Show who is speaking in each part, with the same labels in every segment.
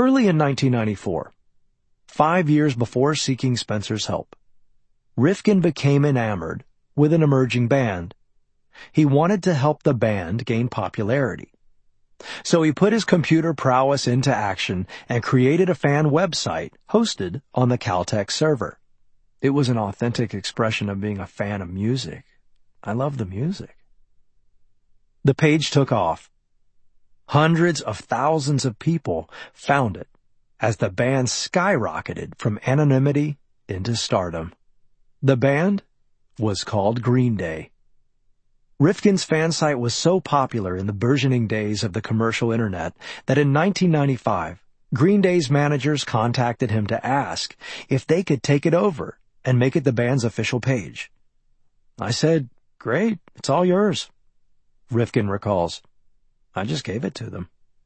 Speaker 1: Early in 1994, 5 years before seeking Spencer's help, Rifkin became enamored with an emerging band. He wanted to help the band gain popularity. So he put his computer prowess into action and created a fan website hosted on the Caltech server. It was an authentic expression of being a fan of music. I love the music. The page took off. Hundreds of thousands of people found it as the band skyrocketed from anonymity into stardom. The band was called Green Day. Rifkin's fan site was so popular in the burgeoning days of the commercial internet that in 1995, Green Day's managers contacted him to ask if they could take it over and make it the band's official page. I said, "Great, it's all yours," Rifkin recalls. I just gave it to them.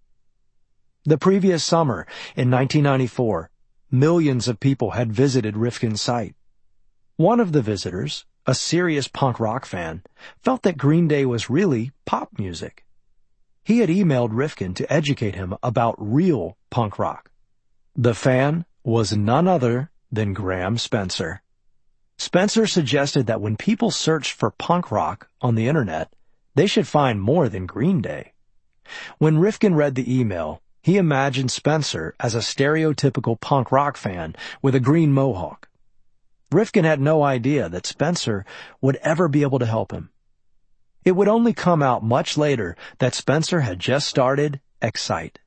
Speaker 1: The previous summer, in 1994, millions of people had visited Rifkin's site. One of the visitors, a serious punk rock fan, felt that Green Day was really pop music. He had emailed Rifkin to educate him about real punk rock. The fan was none other than Graham Spencer. Spencer suggested that when people searched for punk rock on the internet, they should find more than Green Day. When Rifkin read the email, he imagined Spencer as a stereotypical punk rock fan with a green mohawk. Rifkin had no idea that Spencer would ever be able to help him. It would only come out much later that Spencer had just started Excite.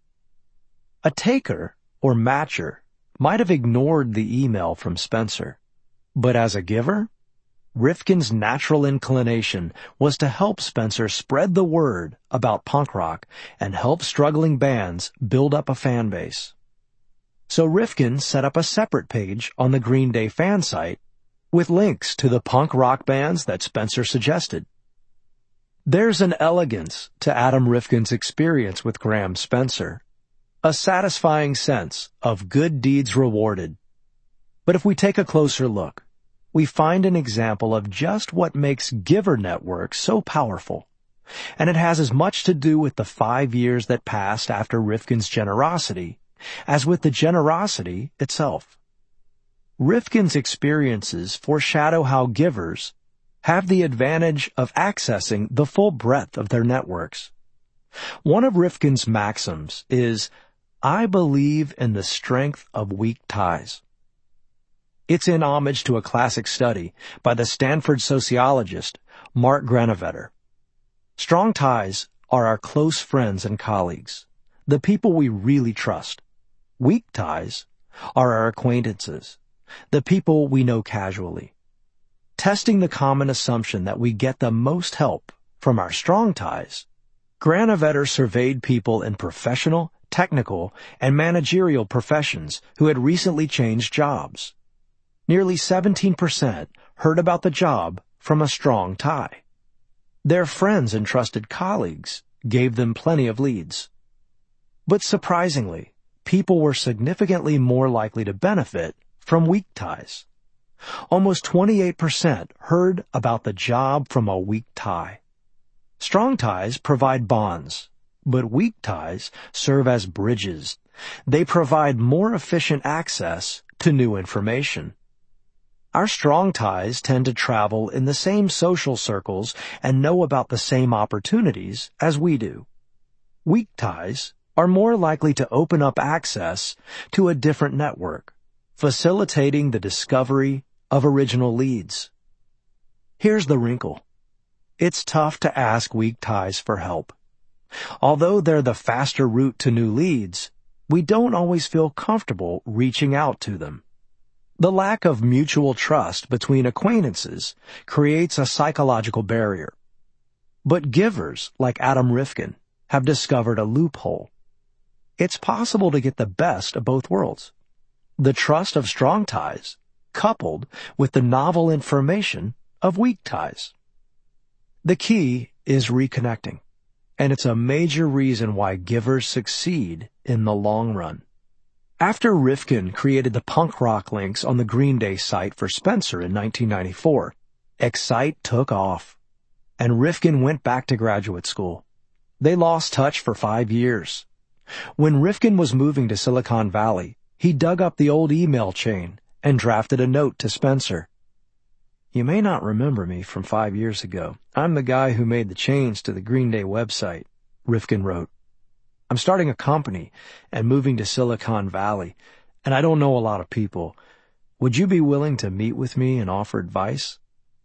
Speaker 1: A taker or matcher might have ignored the email from Spencer, but as a giver, Rifkin's natural inclination was to help Spencer spread the word about punk rock and help struggling bands build up a fan base. So Rifkin set up a separate page on the Green Day fan site with links to the punk rock bands that Spencer suggested. There's an elegance to Adam Rifkin's experience with Graham Spencer, a satisfying sense of good deeds rewarded. But if we take a closer look, we find an example of just what makes Giver Network so powerful. And it has as much to do with the 5 years that passed after Rifkin's generosity as with the generosity itself. Rifkin's experiences foreshadow how givers have the advantage of accessing the full breadth of their networks. One of Rifkin's maxims is, "I believe in the strength of weak ties." It's in homage to a classic study by the Stanford sociologist Mark Granovetter. Strong ties are our close friends and colleagues, the people we really trust. Weak ties are our acquaintances, the people we know casually. Testing the common assumption that we get the most help from our strong ties, Granovetter surveyed people in professional, technical, and managerial professions who had recently changed jobs. Nearly 17% heard about the job from a strong tie. Their friends and trusted colleagues gave them plenty of leads. But surprisingly, people were significantly more likely to benefit from weak ties. Almost 28% heard about the job from a weak tie. Strong ties provide bonds, but weak ties serve as bridges. They provide more efficient access to new information. Our strong ties tend to travel in the same social circles and know about the same opportunities as we do. Weak ties are more likely to open up access to a different network, facilitating the discovery of original leads. Here's the wrinkle. It's tough to ask weak ties for help. Although they're the faster route to new leads, we don't always feel comfortable reaching out to them. The lack of mutual trust between acquaintances creates a psychological barrier. But givers like Adam Rifkin have discovered a loophole. It's possible to get the best of both worlds. The trust of strong ties coupled with the novel information of weak ties. The key is reconnecting, and it's a major reason why givers succeed in the long run. After Rifkin created the punk rock links on the Green Day site for Spencer in 1994, Excite took off, and Rifkin went back to graduate school. They lost touch for 5 years. When Rifkin was moving to Silicon Valley, he dug up the old email chain and drafted a note to Spencer. "You may not remember me from 5 years ago. I'm the guy who made the change to the Green Day website," Rifkin wrote. "I'm starting a company and moving to Silicon Valley, and I don't know a lot of people. Would you be willing to meet with me and offer advice?"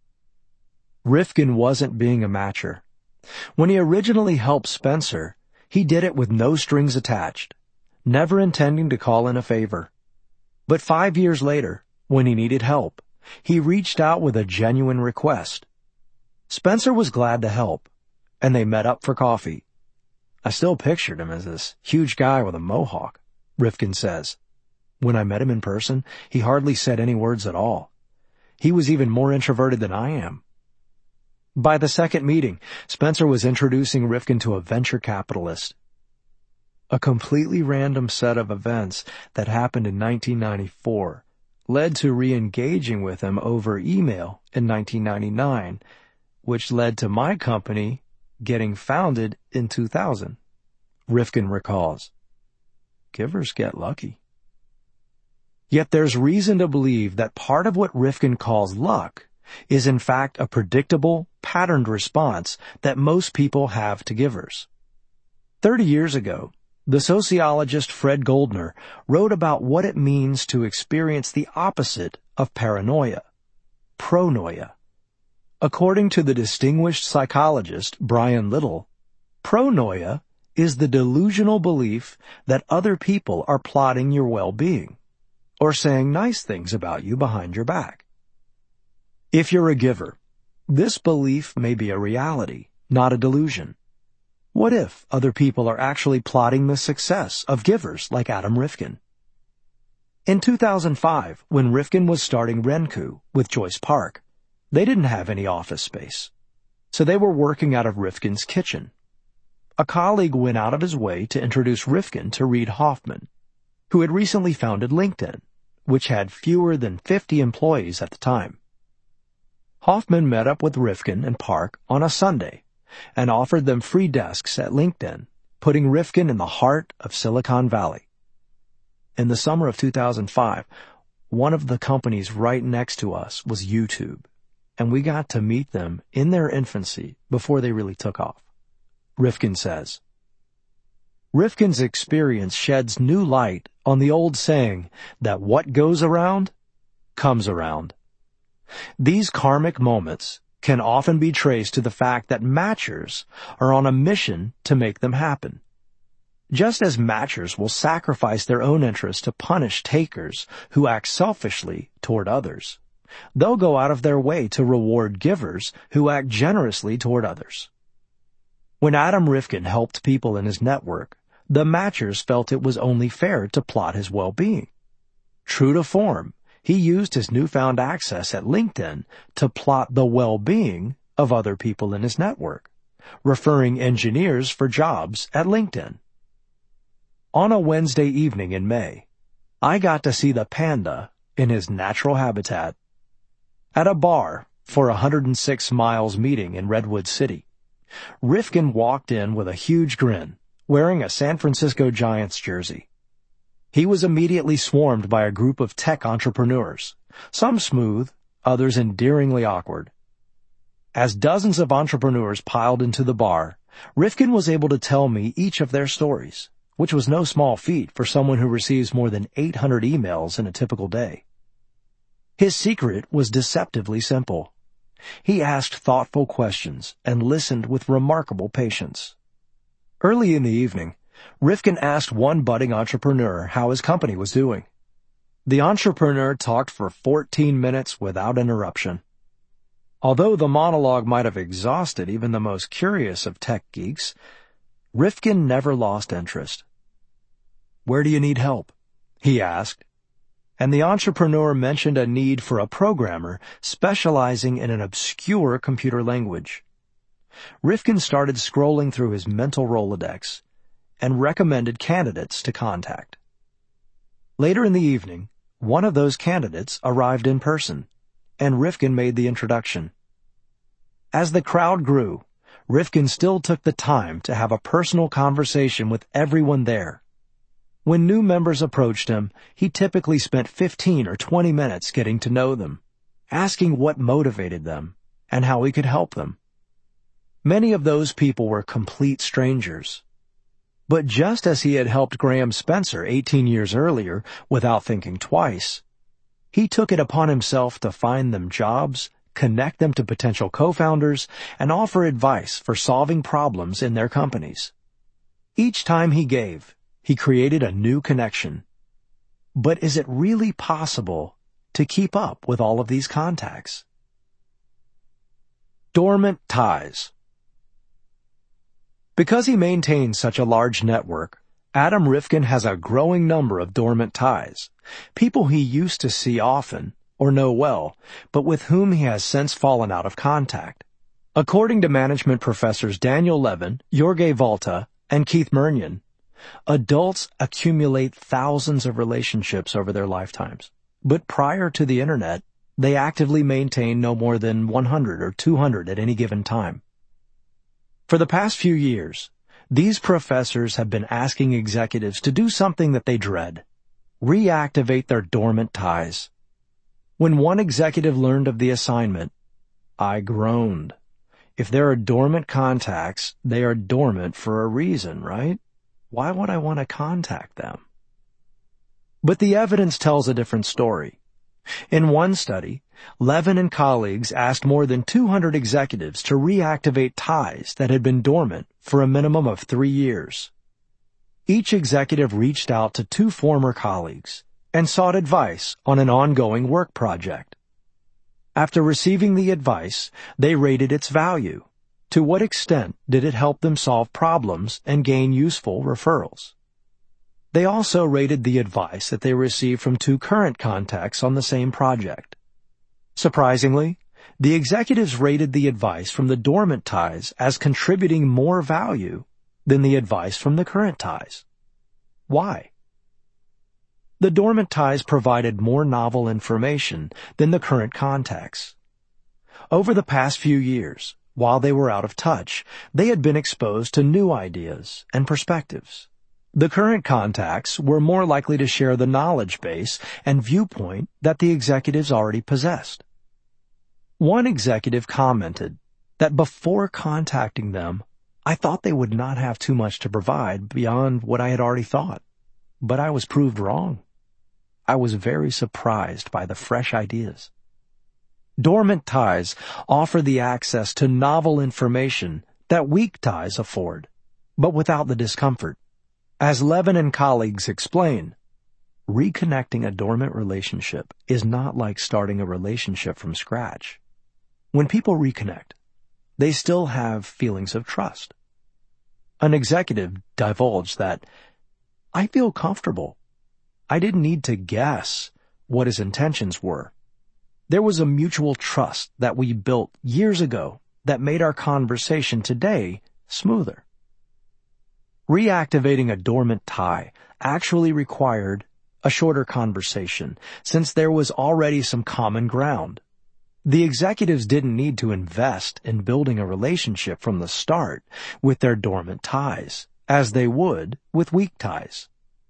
Speaker 1: Rifkin wasn't being a matcher. When he originally helped Spencer, he did it with no strings attached, never intending to call in a favor. But 5 years later, when he needed help, he reached out with a genuine request. Spencer was glad to help, and they met up for coffee. "I still pictured him as this huge guy with a mohawk," Rifkin says. "When I met him in person, he hardly said any words at all. He was even more introverted than I am." By the second meeting, Spencer was introducing Rifkin to a venture capitalist. A completely random set of events that happened in 1994 led to re-engaging with him over email in 1999, which led to my company getting founded in 2000, Rifkin recalls. Givers get lucky. Yet there's reason to believe that part of what Rifkin calls luck is in fact a predictable, patterned response that most people have to givers. 30 years ago, the sociologist Fred Goldner wrote about what it means to experience the opposite of paranoia, pronoia. According to the distinguished psychologist Brian Little, pronoia is the delusional belief that other people are plotting your well-being or saying nice things about you behind your back. If you're a giver, this belief may be a reality, not a delusion. What if other people are actually plotting the success of givers like Adam Rifkin? In 2005, when Rifkin was starting Renku with Joyce Park, they didn't have any office space, so they were working out of Rifkin's kitchen. A colleague went out of his way to introduce Rifkin to Reid Hoffman, who had recently founded LinkedIn, which had fewer than 50 employees at the time. Hoffman met up with Rifkin and Park on a Sunday and offered them free desks at LinkedIn, putting Rifkin in the heart of Silicon Valley. In the summer of 2005, one of the companies right next to us was YouTube, and we got to meet them in their infancy before they really took off. Rifkin says. Rifkin's experience sheds new light on the old saying that what goes around comes around. These karmic moments can often be traced to the fact that matchers are on a mission to make them happen. Just as matchers will sacrifice their own interests to punish takers who act selfishly toward others, they'll go out of their way to reward givers who act generously toward others. When Adam Rifkin helped people in his network, the matchers felt it was only fair to plot his well-being. True to form, he used his newfound access at LinkedIn to plot the well-being of other people in his network, referring engineers for jobs at LinkedIn. On a Wednesday evening in May, I got to see the panda in his natural habitat. At a bar for a 106 Miles meeting in Redwood City, Rifkin walked in with a huge grin, wearing a San Francisco Giants jersey. He was immediately swarmed by a group of tech entrepreneurs, some smooth, others endearingly awkward. As dozens of entrepreneurs piled into the bar, Rifkin was able to tell me each of their stories, which was no small feat for someone who receives more than 800 emails in a typical day. His secret was deceptively simple. He asked thoughtful questions and listened with remarkable patience. Early in the evening, Rifkin asked one budding entrepreneur how his company was doing. The entrepreneur talked for 14 minutes without interruption. Although the monologue might have exhausted even the most curious of tech geeks, Rifkin never lost interest. "Where do you need help?" he asked, and the entrepreneur mentioned a need for a programmer specializing in an obscure computer language. Rifkin started scrolling through his mental Rolodex and recommended candidates to contact. Later in the evening, one of those candidates arrived in person, and Rifkin made the introduction. As the crowd grew, Rifkin still took the time to have a personal conversation with everyone there. When new members approached him, he typically spent 15 or 20 minutes getting to know them, asking what motivated them and how he could help them. Many of those people were complete strangers. But just as he had helped Graham Spencer 18 years earlier without thinking twice, he took it upon himself to find them jobs, connect them to potential co-founders, and offer advice for solving problems in their companies. Each time he gave, he created a new connection. But is it really possible to keep up with all of these contacts? Dormant ties. Because he maintains such a large network, Adam Rifkin has a growing number of dormant ties, people he used to see often or know well, but with whom he has since fallen out of contact. According to management professors Daniel Levin, Jorge Volta, and Keith Murnion, adults accumulate thousands of relationships over their lifetimes, but prior to the internet, they actively maintain no more than 100 or 200 at any given time. For the past few years, these professors have been asking executives to do something that they dread: reactivate their dormant ties. When one executive learned of the assignment, I groaned. If there are dormant contacts, they are dormant for a reason, right? Why would I want to contact them? But the evidence tells a different story. In one study, Levin and colleagues asked more than 200 executives to reactivate ties that had been dormant for a minimum of 3 years. Each executive reached out to 2 former colleagues and sought advice on an ongoing work project. After receiving the advice, they rated its value. To what extent did it help them solve problems and gain useful referrals? They also rated the advice that they received from 2 current contacts on the same project. Surprisingly, the executives rated the advice from the dormant ties as contributing more value than the advice from the current ties. Why? The dormant ties provided more novel information than the current contacts. Over the past few years, while they were out of touch, they had been exposed to new ideas and perspectives. The current contacts were more likely to share the knowledge base and viewpoint that the executives already possessed. One executive commented that before contacting them, I thought they would not have too much to provide beyond what I had already thought, but I was proved wrong. I was very surprised by the fresh ideas. Dormant ties offer the access to novel information that weak ties afford, but without the discomfort. As Levin and colleagues explain, reconnecting a dormant relationship is not like starting a relationship from scratch. When people reconnect, they still have feelings of trust. An executive divulged that, I feel comfortable. I didn't need to guess what his intentions were. There was a mutual trust that we built years ago that made our conversation today smoother. Reactivating a dormant tie actually required a shorter conversation, since there was already some common ground. The executives didn't need to invest in building a relationship from the start with their dormant ties, as they would with weak ties.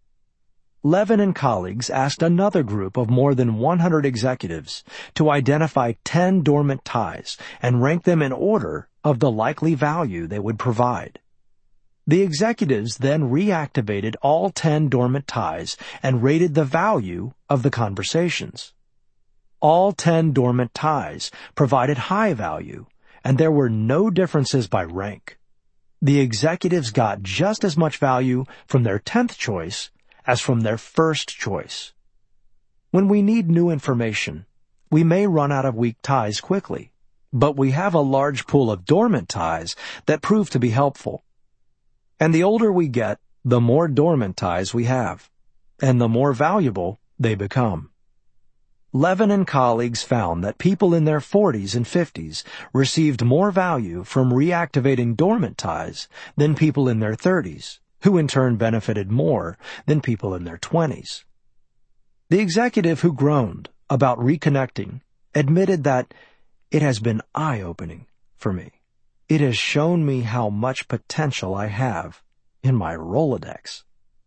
Speaker 1: Levin and colleagues asked another group of more than 100 executives to identify 10 dormant ties and rank them in order of the likely value they would provide. The executives then reactivated all 10 dormant ties and rated the value of the conversations. All 10 dormant ties provided high value, and there were no differences by rank. The executives got just as much value from their 10th choice as from their first choice. When we need new information, we may run out of weak ties quickly, but we have a large pool of dormant ties that prove to be helpful. And the older we get, the more dormant ties we have, and the more valuable they become. Levin and colleagues found that people in their 40s and 50s received more value from reactivating dormant ties than people in their 30s, who in turn benefited more than people in their 20s. The executive who groaned about reconnecting admitted that it has been eye-opening for me. It has shown me how much potential I have in my Rolodex.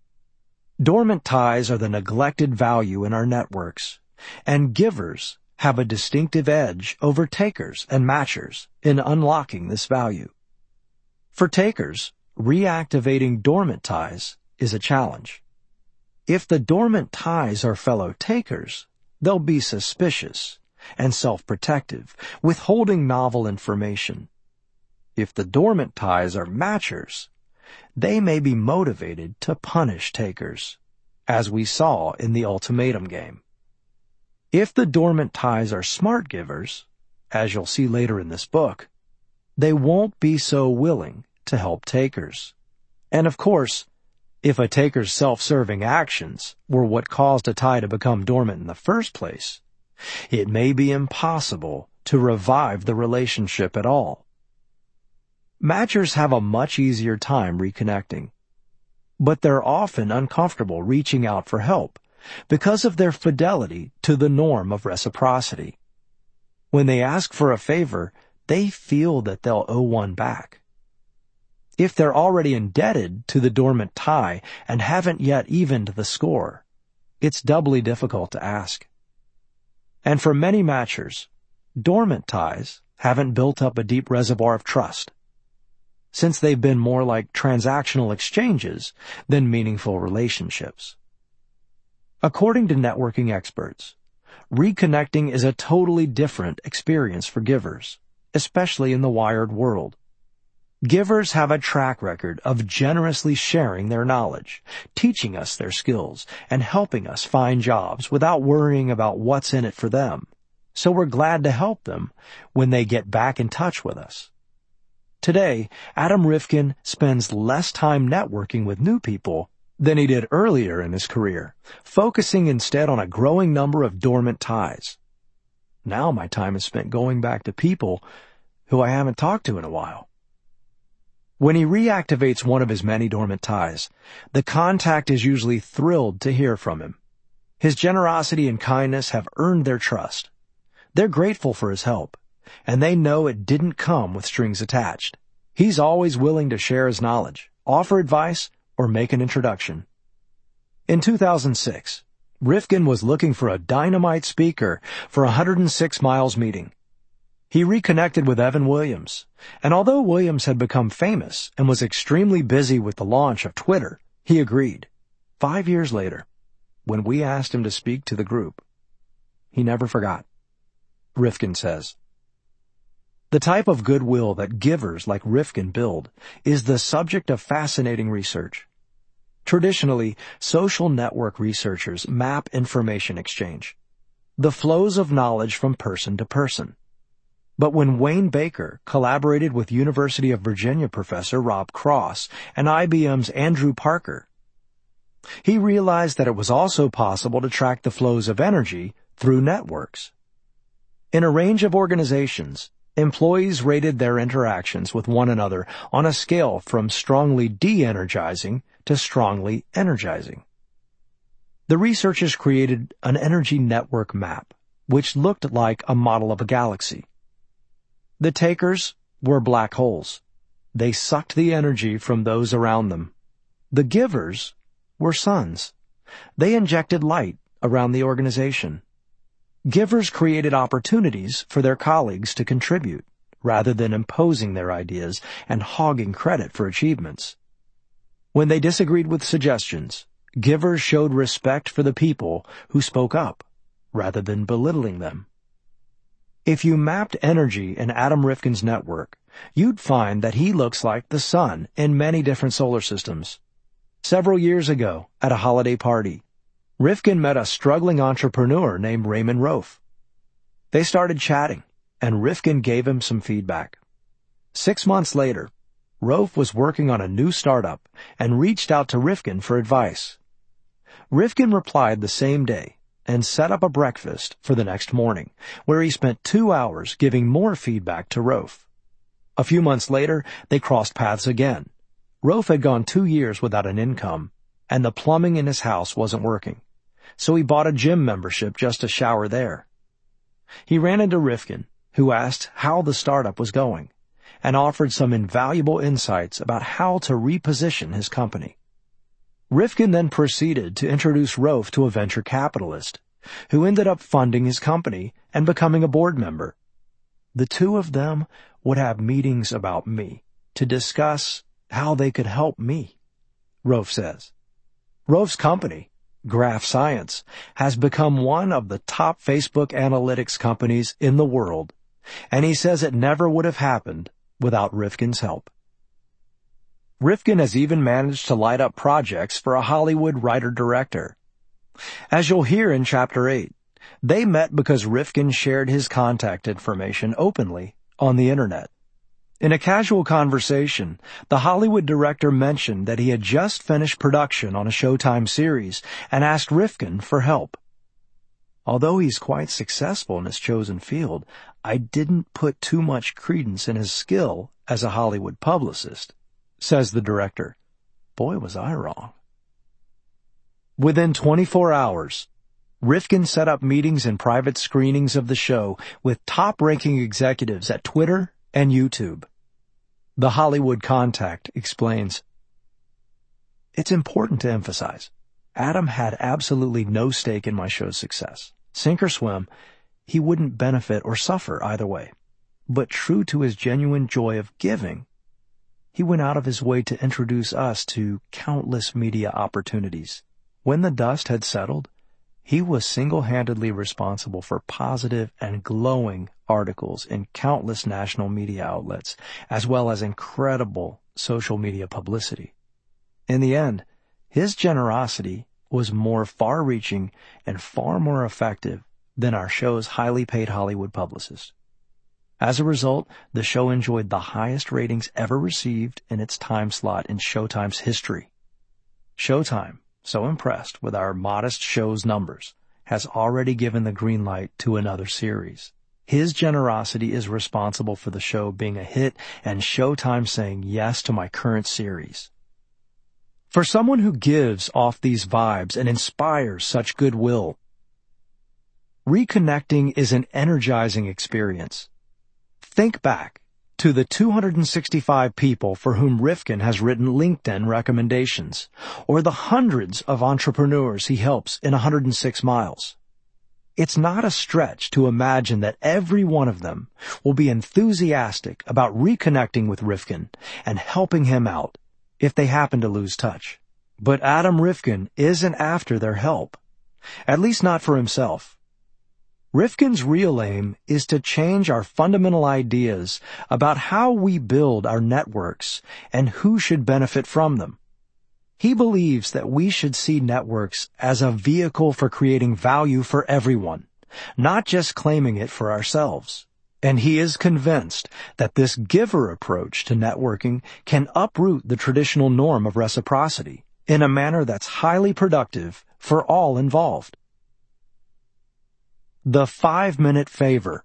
Speaker 1: Dormant ties are the neglected value in our networks, and givers have a distinctive edge over takers and matchers in unlocking this value. For takers, reactivating dormant ties is a challenge. If the dormant ties are fellow takers, they'll be suspicious and self-protective, withholding novel information. If the dormant ties are matchers, they may be motivated to punish takers, as we saw in the ultimatum game. If the dormant ties are smart givers, as you'll see later in this book, they won't be so willing to help takers. And of course, if a taker's self-serving actions were what caused a tie to become dormant in the first place, it may be impossible to revive the relationship at all. Matchers have a much easier time reconnecting, but they're often uncomfortable reaching out for help because of their fidelity to the norm of reciprocity. When they ask for a favor, they feel that they'll owe one back. If they're already indebted to the dormant tie and haven't yet evened the score, it's doubly difficult to ask. And for many matchers, dormant ties haven't built up a deep reservoir of trust, since they've been more like transactional exchanges than meaningful relationships. According to networking experts, reconnecting is a totally different experience for givers, especially in the wired world. Givers have a track record of generously sharing their knowledge, teaching us their skills, and helping us find jobs without worrying about what's in it for them. So we're glad to help them when they get back in touch with us. Today, Adam Rifkin spends less time networking with new people than he did earlier in his career, focusing instead on a growing number of dormant ties. Now my time is spent going back to people who I haven't talked to in a while. When he reactivates one of his many dormant ties, the contact is usually thrilled to hear from him. His generosity and kindness have earned their trust. They're grateful for his help, and they know it didn't come with strings attached. He's always willing to share his knowledge, offer advice, or make an introduction. In 2006, Rifkin was looking for a dynamite speaker for a 106 Miles meeting. He reconnected with Evan Williams, and although Williams had become famous and was extremely busy with the launch of Twitter, he agreed. 5 years later, when we asked him to speak to the group, he never forgot. Rifkin says, "The type of goodwill that givers like Rifkin build is the subject of fascinating research. Traditionally, social network researchers map information exchange, the flows of knowledge from person to person. But when Wayne Baker collaborated with University of Virginia professor Rob Cross and IBM's Andrew Parker, he realized that it was also possible to track the flows of energy through networks. In a range of organizations, employees rated their interactions with one another on a scale from strongly de-energizing to strongly energizing. The researchers created an energy network map, which looked like a model of a galaxy. The takers were black holes. They sucked the energy from those around them. The givers were suns. They injected light around the organization. Givers created opportunities for their colleagues to contribute, rather than imposing their ideas and hogging credit for achievements. When they disagreed with suggestions, givers showed respect for the people who spoke up, rather than belittling them. If you mapped energy in Adam Rifkin's network, you'd find that he looks like the sun in many different solar systems. Several years ago, at a holiday party, Rifkin met a struggling entrepreneur named Raymond Rofe. They started chatting, and Rifkin gave him some feedback. 6 months later, Rofe was working on a new startup and reached out to Rifkin for advice. Rifkin replied the same day and set up a breakfast for the next morning, where he spent 2 hours giving more feedback to Rofe. A few months later, they crossed paths again. Rofe had gone 2 years without an income, and the plumbing in his house wasn't working, so he bought a gym membership just to shower there. He ran into Rifkin, who asked how the startup was going, and offered some invaluable insights about how to reposition his company. Rifkin then proceeded to introduce Roaf to a venture capitalist, who ended up funding his company and becoming a board member. The two of them would have meetings about me to discuss how they could help me, Roaf says. Roaf's company, Graph Science, has become one of the top Facebook analytics companies in the world, and he says it never would have happened without Rifkin's help. Rifkin has even managed to light up projects for a Hollywood writer-director. As you'll hear in Chapter 8, they met because Rifkin shared his contact information openly on the Internet. In a casual conversation, the Hollywood director mentioned that he had just finished production on a Showtime series and asked Rifkin for help. Although he's quite successful in his chosen field, I didn't put too much credence in his skill as a Hollywood publicist, says the director. Boy, was I wrong. Within 24 hours, Rifkin set up meetings and private screenings of the show with top-ranking executives at Twitter and YouTube. The Hollywood contact explains, "It's important to emphasize, Adam had absolutely no stake in my show's success. Sink or swim, he wouldn't benefit or suffer either way. But true to his genuine joy of giving, he went out of his way to introduce us to countless media opportunities. When the dust had settled, he was single-handedly responsible for positive and glowing articles in countless national media outlets, as well as incredible social media publicity. In the end, his generosity was more far-reaching and far more effective than our show's highly paid Hollywood publicist. As a result, the show enjoyed the highest ratings ever received in its time slot in Showtime's history. Showtime, so impressed with our modest show's numbers, has already given the green light to another series. His generosity is responsible for the show being a hit and Showtime saying yes to my current series." For someone who gives off these vibes and inspires such goodwill, reconnecting is an energizing experience. Think back to the 265 people for whom Rifkin has written LinkedIn recommendations, or the hundreds of entrepreneurs he helps in 106 miles. It's not a stretch to imagine that every one of them will be enthusiastic about reconnecting with Rifkin and helping him out if they happen to lose touch. But Adam Rifkin isn't after their help, at least not for himself. Rifkin's real aim is to change our fundamental ideas about how we build our networks and who should benefit from them. He believes that we should see networks as a vehicle for creating value for everyone, not just claiming it for ourselves. And he is convinced that this giver approach to networking can uproot the traditional norm of reciprocity in a manner that's highly productive for all involved. The 5-minute favor.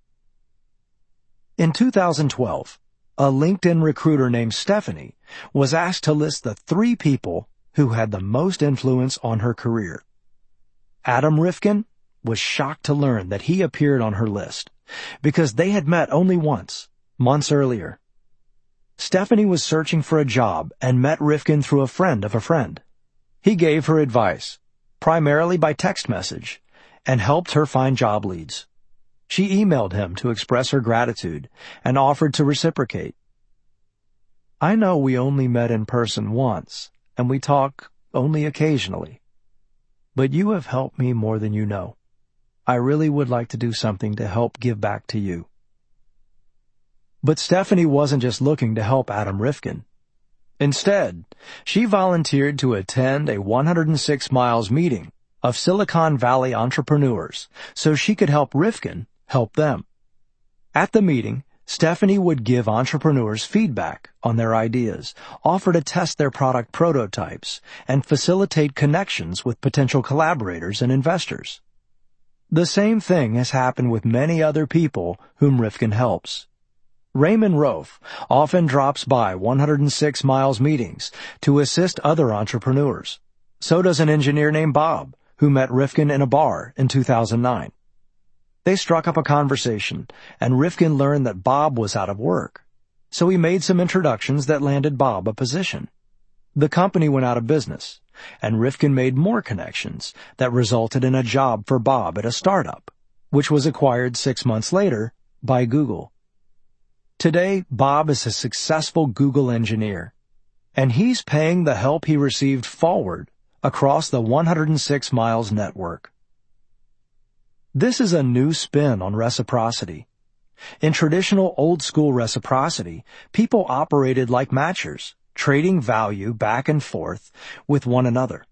Speaker 1: In 2012, a LinkedIn recruiter named Stephanie was asked to list the 3 people who had the most influence on her career. Adam Rifkin was shocked to learn that he appeared on her list because they had met only once, months earlier. Stephanie was searching for a job and met Rifkin through a friend of a friend. He gave her advice, primarily by text message, and helped her find job leads. She emailed him to express her gratitude and offered to reciprocate. "I know we only met in person once, and we talk only occasionally. But you have helped me more than you know. I really would like to do something to help give back to you." But Stephanie wasn't just looking to help Adam Rifkin. Instead, she volunteered to attend a 106 miles meeting of Silicon Valley entrepreneurs so she could help Rifkin help them. At the meeting, Stephanie would give entrepreneurs feedback on their ideas, offer to test their product prototypes, and facilitate connections with potential collaborators and investors. The same thing has happened with many other people whom Rifkin helps. Raymond Roaf often drops by 106 miles meetings to assist other entrepreneurs. So does an engineer named Bob, who met Rifkin in a bar in 2009. They struck up a conversation, and Rifkin learned that Bob was out of work. So he made some introductions that landed Bob a position. The company went out of business, and Rifkin made more connections that resulted in a job for Bob at a startup, which was acquired 6 months later by Google. Today, Bob is a successful Google engineer, and he's paying the help he received forward across the 106 miles network. This is a new spin on reciprocity. In traditional old-school reciprocity, people operated like matchers, trading value back and forth with one another.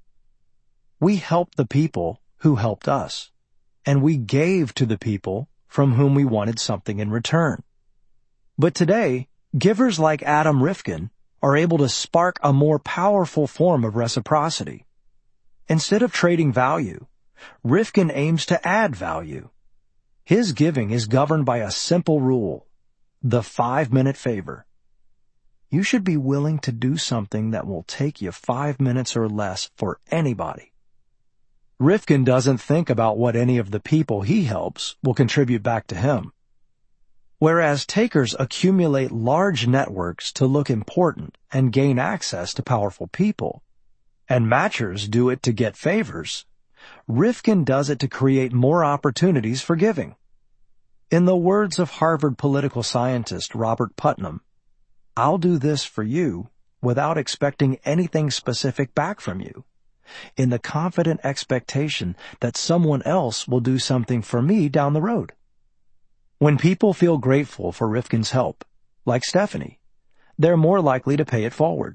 Speaker 1: We helped the people who helped us, and we gave to the people from whom we wanted something in return. But today, givers like Adam Rifkin are able to spark a more powerful form of reciprocity. Instead of trading value, Rifkin aims to add value. His giving is governed by a simple rule, the 5-minute favor. You should be willing to do something that will take you 5 minutes or less for anybody. Rifkin doesn't think about what any of the people he helps will contribute back to him. Whereas takers accumulate large networks to look important and gain access to powerful people, and matchers do it to get favors, Rifkin does it to create more opportunities for giving. In the words of Harvard political scientist Robert Putnam, "I'll do this for you without expecting anything specific back from you, in the confident expectation that someone else will do something for me down the road." When people feel grateful for Rifkin's help, like Stephanie, they're more likely to pay it forward.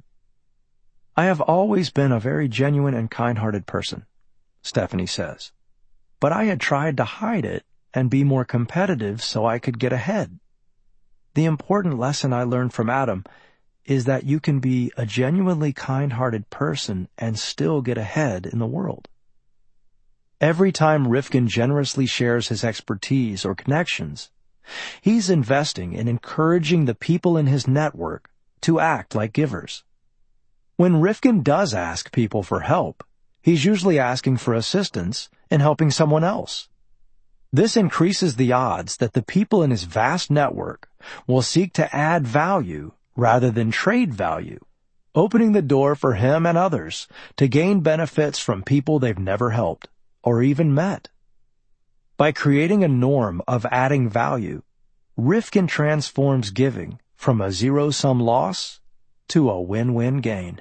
Speaker 1: "I have always been a very genuine and kind-hearted person," Stephanie says, "but I had tried to hide it and be more competitive so I could get ahead. The important lesson I learned from Adam is that you can be a genuinely kind-hearted person and still get ahead in the world." Every time Rifkin generously shares his expertise or connections, he's investing in encouraging the people in his network to act like givers. When Rifkin does ask people for help, he's usually asking for assistance in helping someone else. This increases the odds that the people in his vast network will seek to add value rather than trade value, opening the door for him and others to gain benefits from people they've never helped or even met. By creating a norm of adding value, Rifkin transforms giving from a zero-sum loss to a win-win gain.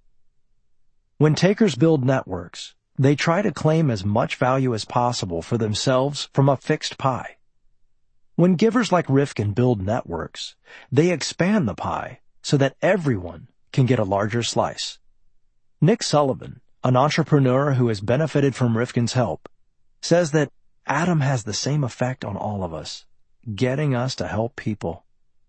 Speaker 1: When takers build networks, they try to claim as much value as possible for themselves from a fixed pie. When givers like Rifkin build networks, they expand the pie so that everyone can get a larger slice. Nick Sullivan, an entrepreneur who has benefited from Rifkin's help, says that Adam has the same effect on all of us, getting us to help people.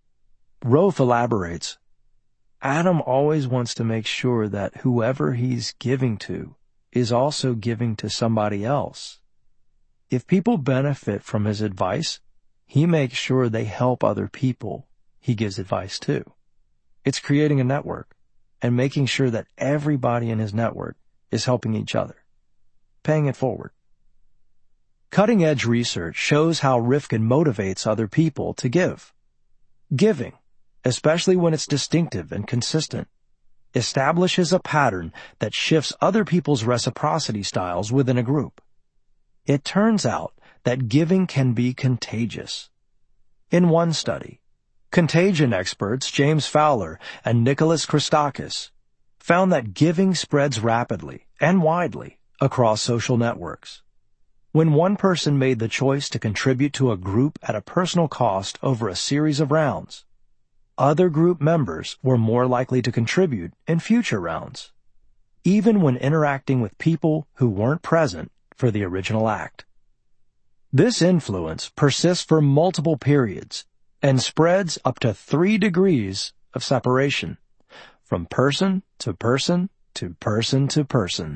Speaker 1: Roth elaborates, "Adam always wants to make sure that whoever he's giving to is also giving to somebody else. If people benefit from his advice, he makes sure they help other people he gives advice to. It's creating a network and making sure that everybody in his network is helping each other, paying it forward." Cutting-edge research shows how Rifkin motivates other people to give. Giving, especially when it's distinctive and consistent, establishes a pattern that shifts other people's reciprocity styles within a group. It turns out that giving can be contagious. In one study, contagion experts James Fowler and Nicholas Christakis found that giving spreads rapidly and widely across social networks. When one person made the choice to contribute to a group at a personal cost over a series of rounds, other group members were more likely to contribute in future rounds, even when interacting with people who weren't present for the original act. This influence persists for multiple periods and spreads up to 3 degrees of separation, from person to person to person to person.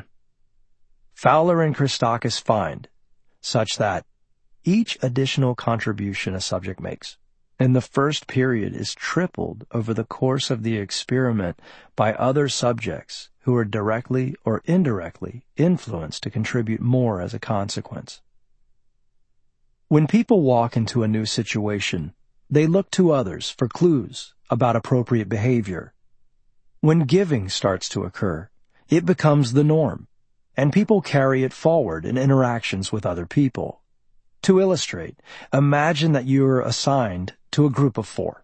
Speaker 1: Fowler and Christakis find such that each additional contribution a subject makes in the first period is tripled over the course of the experiment by other subjects who are directly or indirectly influenced to contribute more as a consequence. When people walk into a new situation, They look to others for clues about appropriate behavior. When giving starts to occur, it becomes the norm, and people carry it forward in interactions with other people. To illustrate, imagine that you are assigned to a group of 4.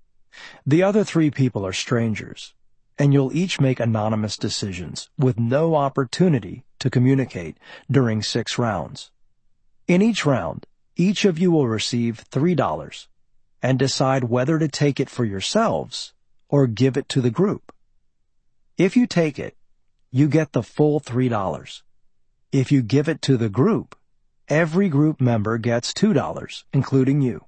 Speaker 1: The other 3 people are strangers, and you'll each make anonymous decisions with no opportunity to communicate during 6 rounds. In each round, each of you will receive $3 and decide whether to take it for yourselves or give it to the group. If you take it, you get the full $3. If you give it to the group, every group member gets $2, including you.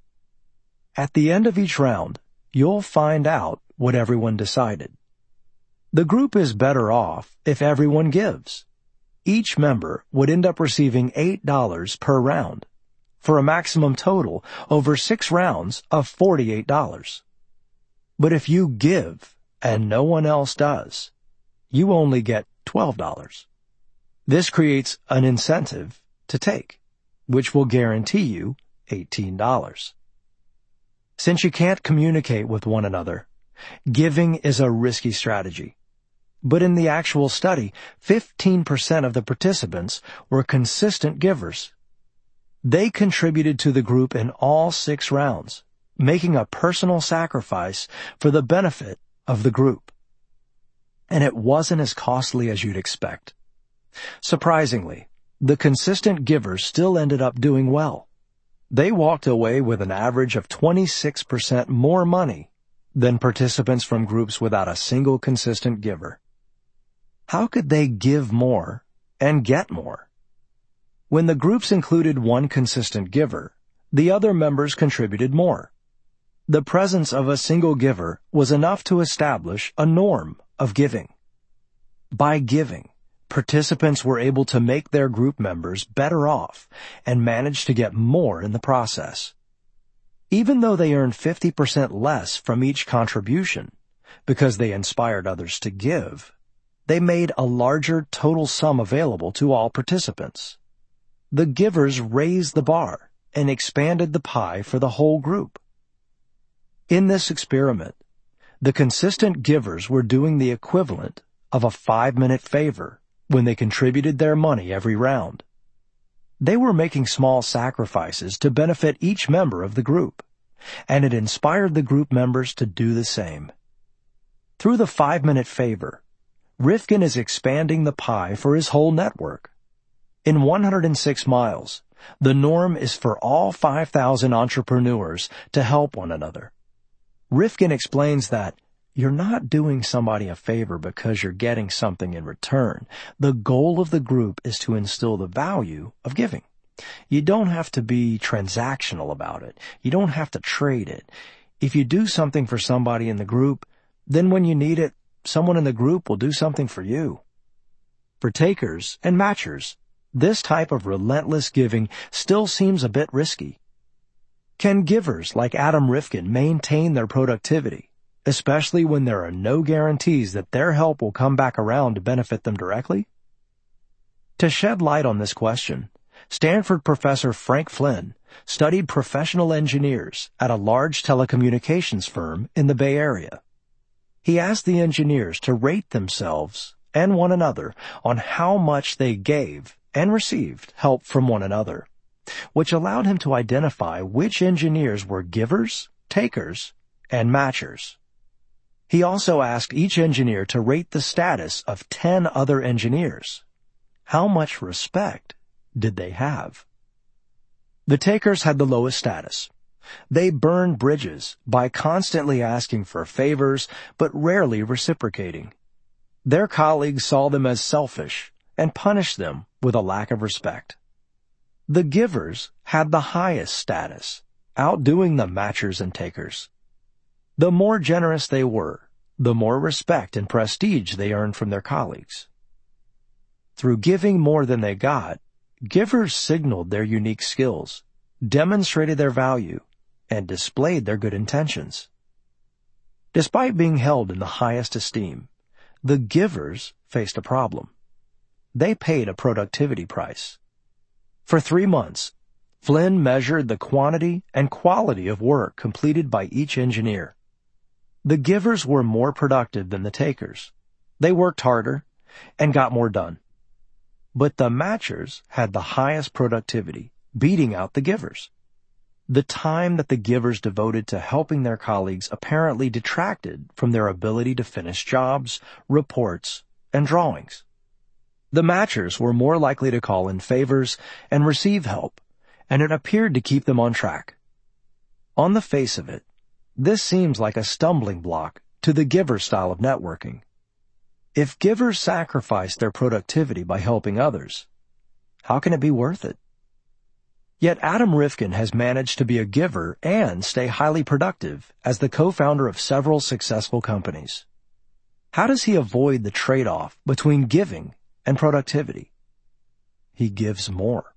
Speaker 1: At the end of each round, you'll find out what everyone decided. The group is better off if everyone gives. Each member would end up receiving $8 per round, for a maximum total over 6 rounds of $48. But if you give and no one else does, you only get $12. This creates an incentive to take, which will guarantee you $18. Since you can't communicate with one another, giving is a risky strategy. But in the actual study, 15% of the participants were consistent givers. They contributed to the group in all 6 rounds, making a personal sacrifice for the benefit of the group. And it wasn't as costly as you'd expect. Surprisingly, the consistent givers still ended up doing well. They walked away with an average of 26% more money than participants from groups without a single consistent giver. How could they give more and get more? When the groups included one consistent giver, the other members contributed more. The presence of a single giver was enough to establish a norm of giving. By giving, participants were able to make their group members better off and managed to get more in the process. Even though they earned 50% less from each contribution, because they inspired others to give, they made a larger total sum available to all participants. The givers raised the bar and expanded the pie for the whole group. In this experiment, the consistent givers were doing the equivalent of a 5-minute favor when they contributed their money every round. They were making small sacrifices to benefit each member of the group, and it inspired the group members to do the same. Through the 5-minute favor, Rifkin is expanding the pie for his whole network. In 106 miles, the norm is for all 5,000 entrepreneurs to help one another. Rifkin explains that you're not doing somebody a favor because you're getting something in return. The goal of the group is to instill the value of giving. You don't have to be transactional about it. You don't have to trade it. If you do something for somebody in the group, then when you need it, someone in the group will do something for you. For takers and matchers, this type of relentless giving still seems a bit risky. Can givers like Adam Rifkin maintain their productivity, especially when there are no guarantees that their help will come back around to benefit them directly? To shed light on this question, Stanford professor Frank Flynn studied professional engineers at a large telecommunications firm in the Bay Area. He asked the engineers to rate themselves and one another on how much they gave and received help from one another, which allowed him to identify which engineers were givers, takers, and matchers. He also asked each engineer to rate the status of 10 other engineers. How much respect did they have? The takers had the lowest status. They burned bridges by constantly asking for favors but rarely reciprocating. Their colleagues saw them as selfish and punished them with a lack of respect. The givers had the highest status, outdoing the matchers and takers. The more generous they were, the more respect and prestige they earned from their colleagues. Through giving more than they got, givers signaled their unique skills, demonstrated their value, and displayed their good intentions. Despite being held in the highest esteem, the givers faced a problem. They paid a productivity price. For 3 months, Flynn measured the quantity and quality of work completed by each engineer. The givers were more productive than the takers. They worked harder and got more done. But the matchers had the highest productivity, beating out the givers. The time that the givers devoted to helping their colleagues apparently detracted from their ability to finish jobs, reports, and drawings. The matchers were more likely to call in favors and receive help, and it appeared to keep them on track. On the face of it, this seems like a stumbling block to the giver style of networking. If givers sacrifice their productivity by helping others, how can it be worth it? Yet Adam Rifkin has managed to be a giver and stay highly productive as the co-founder of several successful companies. How does he avoid the trade-off between giving and productivity? He gives more.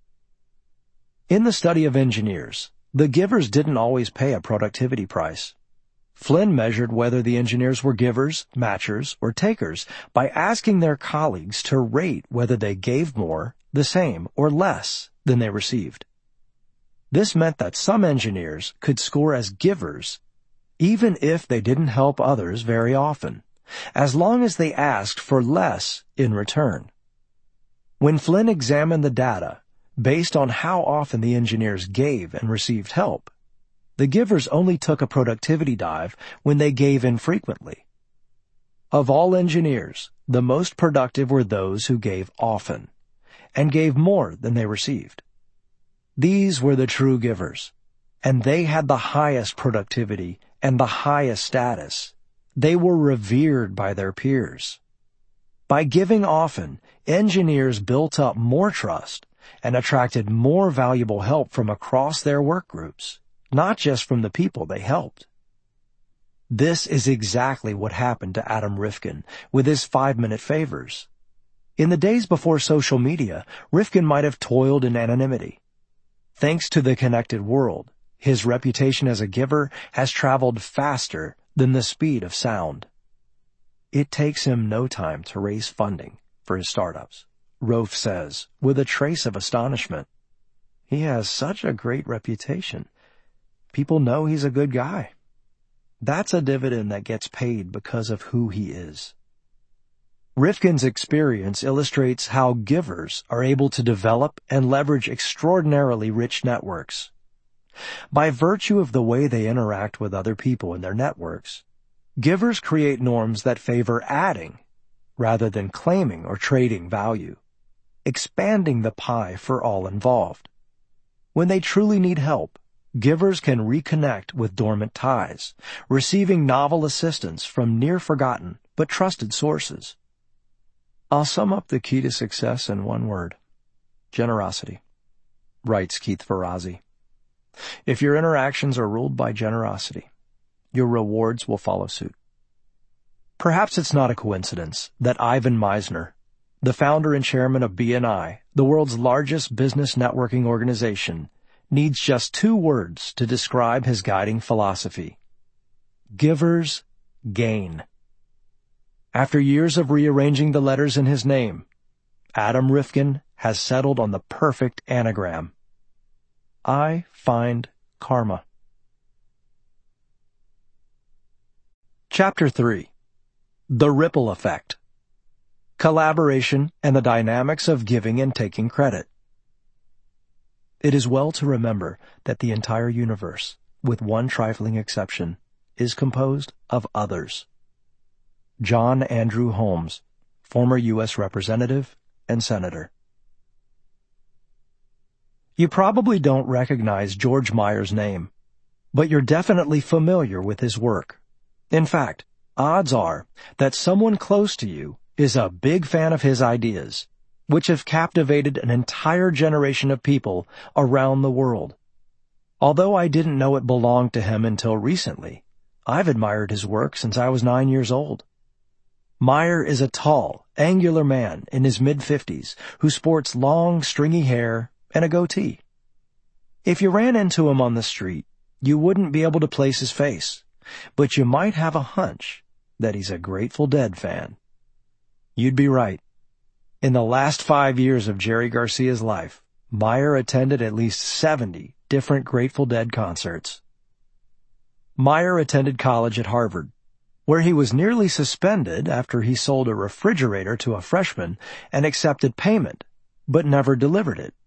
Speaker 1: In the study of engineers, the givers didn't always pay a productivity price. Flynn measured whether the engineers were givers, matchers, or takers by asking their colleagues to rate whether they gave more, the same, or less than they received. This meant that some engineers could score as givers even if they didn't help others very often, as long as they asked for less in return. When Flynn examined the data, based on how often the engineers gave and received help, the givers only took a productivity dive when they gave infrequently. Of all engineers, the most productive were those who gave often and gave more than they received. These were the true givers, and they had the highest productivity and the highest status. They were revered by their peers. By giving often, engineers built up more trust and attracted more valuable help from across their work groups, not just from the people they helped. This is exactly what happened to Adam Rifkin with his 5-minute favors. In the days before social media, Rifkin might have toiled in anonymity. Thanks to the connected world, his reputation as a giver has traveled faster than the speed of sound. It takes him no time to raise funding for his startups, Rofe says, with a trace of astonishment. He has such a great reputation. People know he's a good guy. That's a dividend that gets paid because of who he is. Rifkin's experience illustrates how givers are able to develop and leverage extraordinarily rich networks. By virtue of the way they interact with other people in their networks, givers create norms that favor adding rather than claiming or trading value, expanding the pie for all involved. When they truly need help, givers can reconnect with dormant ties, receiving novel assistance from near-forgotten but trusted sources. I'll sum up the key to success in one word: generosity, writes Keith Ferrazzi. If your interactions are ruled by generosity, your rewards will follow suit. Perhaps it's not a coincidence that Ivan Misner, the founder and chairman of BNI, the world's largest business networking organization, needs just 2 words to describe his guiding philosophy: givers gain. After years of rearranging the letters in his name, Adam Rifkin has settled on the perfect anagram: I find karma. Chapter 3. The Ripple Effect. Collaboration and the dynamics of giving and taking credit. It is well to remember that the entire universe, with one trifling exception, is composed of others. John Andrew Holmes, former U.S. Representative and Senator. You probably don't recognize George Meyer's name, but you're definitely familiar with his work. In fact, odds are that someone close to you is a big fan of his ideas, which have captivated an entire generation of people around the world. Although I didn't know it belonged to him until recently, I've admired his work since I was 9 years old. Meyer is a tall, angular man in his mid-50s who sports long, stringy hair and a goatee. If you ran into him on the street, you wouldn't be able to place his face, but you might have a hunch that he's a Grateful Dead fan. You'd be right. In the last 5 years of Jerry Garcia's life, Meyer attended at least 70 different Grateful Dead concerts. Meyer attended college at Harvard, where he was nearly suspended after he sold a refrigerator to a freshman and accepted payment, but never delivered it.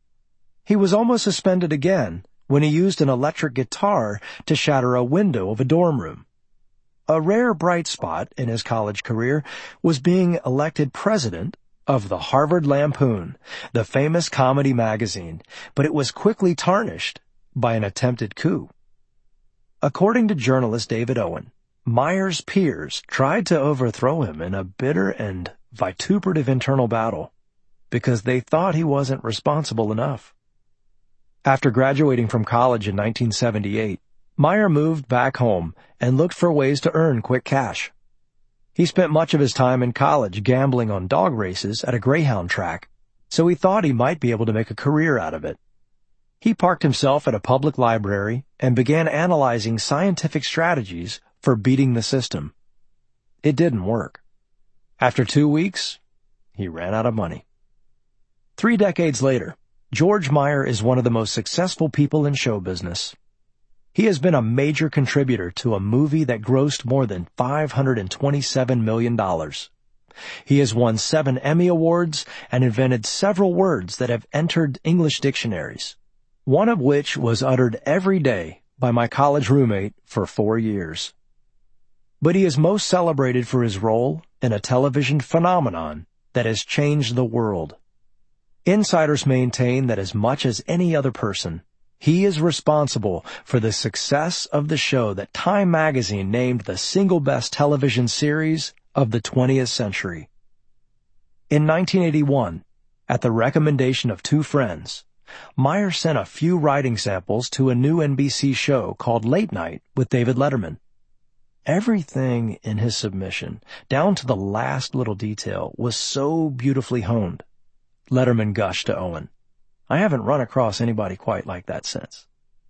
Speaker 1: He was almost suspended again when he used an electric guitar to shatter a window of a dorm room. A rare bright spot in his college career was being elected president of the Harvard Lampoon, the famous comedy magazine, but it was quickly tarnished by an attempted coup. According to journalist David Owen, Meyer's peers tried to overthrow him in a bitter and vituperative internal battle because they thought he wasn't responsible enough. After graduating from college in 1978, Meyer moved back home and looked for ways to earn quick cash. He spent much of his time in college gambling on dog races at a greyhound track, so he thought he might be able to make a career out of it. He parked himself at a public library and began analyzing scientific strategies for beating the system. It didn't work. After 2 weeks, he ran out of money. 3 decades later, George Meyer is one of the most successful people in show business. He has been a major contributor to a movie that grossed more than $527 million. He has won 7 Emmy Awards and invented several words that have entered English dictionaries, one of which was uttered every day by my college roommate for 4 years. But he is most celebrated for his role in a television phenomenon that has changed the world. Insiders maintain that as much as any other person, he is responsible for the success of the show that Time magazine named the single best television series of the 20th century. In 1981, at the recommendation of 2 friends, Meyer sent a few writing samples to a new NBC show called Late Night with David Letterman. Everything in his submission, down to the last little detail, was so beautifully honed. Letterman gushed to Owen, "I haven't run across anybody quite like that since."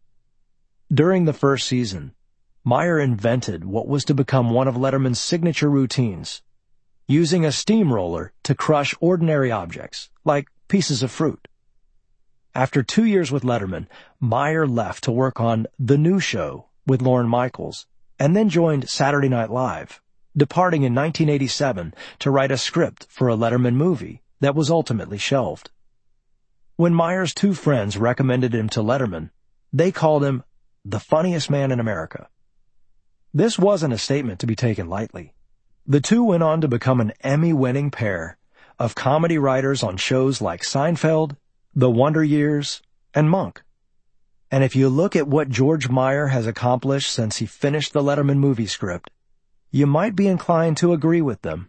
Speaker 1: During the first season, Meyer invented what was to become one of Letterman's signature routines, using a steamroller to crush ordinary objects, like pieces of fruit. After 2 years with Letterman, Meyer left to work on The New Show with Lorne Michaels, and then joined Saturday Night Live, departing in 1987 to write a script for a Letterman movie that was ultimately shelved. When Meyer's 2 friends recommended him to Letterman, they called him the funniest man in America. This wasn't a statement to be taken lightly. The 2 went on to become an Emmy-winning pair of comedy writers on shows like Seinfeld, The Wonder Years, and Monk. And if you look at what George Meyer has accomplished since he finished the Letterman movie script, you might be inclined to agree with them.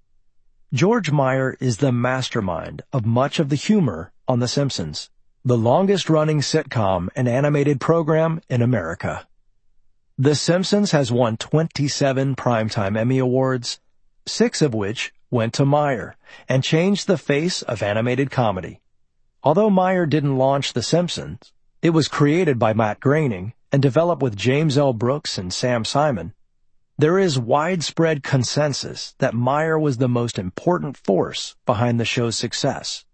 Speaker 1: George Meyer is the mastermind of much of the humor on The Simpsons, the longest-running sitcom and animated program in America. The Simpsons has won 27 Primetime Emmy Awards, 6 of which went to Meyer, and changed the face of animated comedy. Although Meyer didn't launch The Simpsons, it was created by Matt Groening and developed with James L. Brooks and Sam Simon. There is widespread consensus that Meyer was the most important force behind the show's success.